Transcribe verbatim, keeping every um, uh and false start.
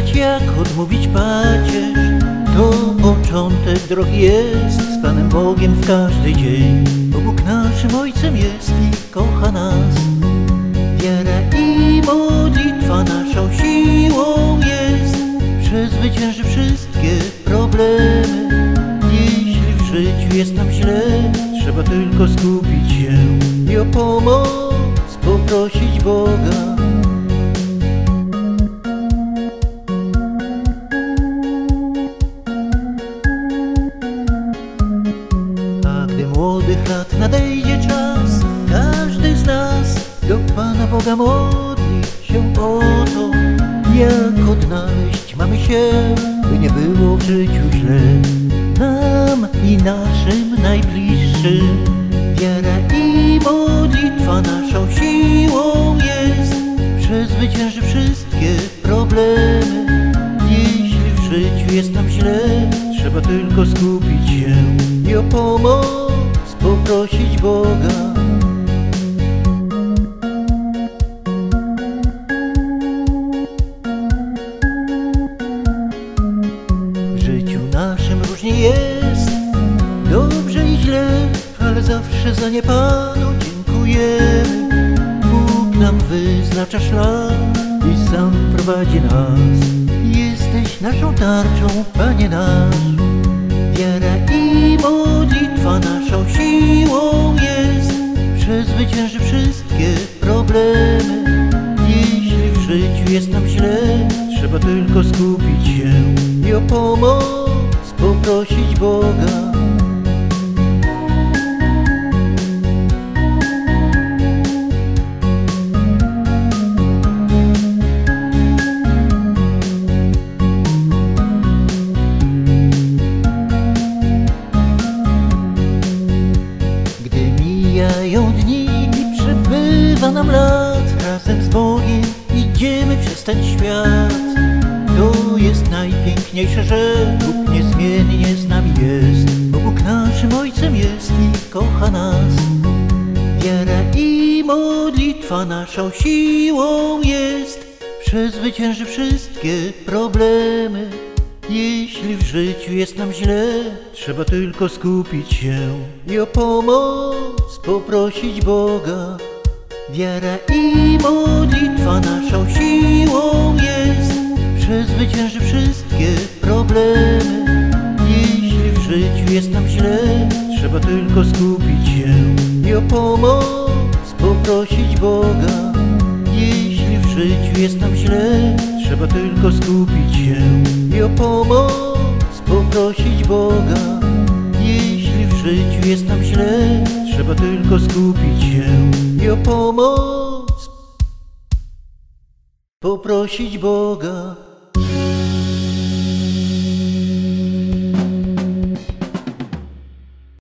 zapytać, jak odmówić pacierz. To początek drogi jest z Panem Bogiem w każdy dzień, bo Bóg naszym Ojcem jest i kocha nas. Wiara i modlitwa naszą siłą jest, przezwycięży wszystkie problemy. Jeśli w życiu jest nam źle, trzeba tylko skupić się i o pomoc poprosić Boga. A gdy młodych lat nadejdzie czas, każdy z nas do Pana Boga modli się o to, jak odnaleźć mamy się, by nie było w życiu źle nam i naszym najbliższym. Wiara i modlitwa naszą siłą jest, przezwycięży wszystkie problemy. Jeśli w życiu jest nam źle, trzeba tylko skupić się i o pomoc poprosić Boga. W życiu naszym różnie jest, dobrze i źle, ale zawsze za nie Panu dziękujemy. Bóg nam wyznacza szlak i sam prowadzi nas. Jesteś naszą tarczą, Panie nasz. Wiara i modlitwa naszą siłą jest, przezwycięży wszystkie problemy. Jeśli w życiu jest nam źle, trzeba tylko skupić się i o pomoc poprosić Boga. Mijają dni i przebywa nam lat, razem z Bogiem idziemy przez ten świat. To jest najpiękniejsze, że Bóg niezmiennie z nami jest, bo Bóg naszym Ojcem jest i kocha nas. Wiara i modlitwa naszą siłą jest, przezwycięży wszystkie problemy. Jeśli w życiu jest nam źle, trzeba tylko skupić się i o pomoc poprosić Boga. Wiara i modlitwa naszą siłą jest, przezwycięży wszystkie problemy. Jeśli w życiu jest nam źle, trzeba tylko skupić się i o pomoc poprosić Boga. Jeśli w życiu jest nam źle, trzeba tylko skupić się i o pomoc poprosić Boga. Jeśli w życiu jest nam źle, trzeba tylko skupić się i o pomoc poprosić Boga.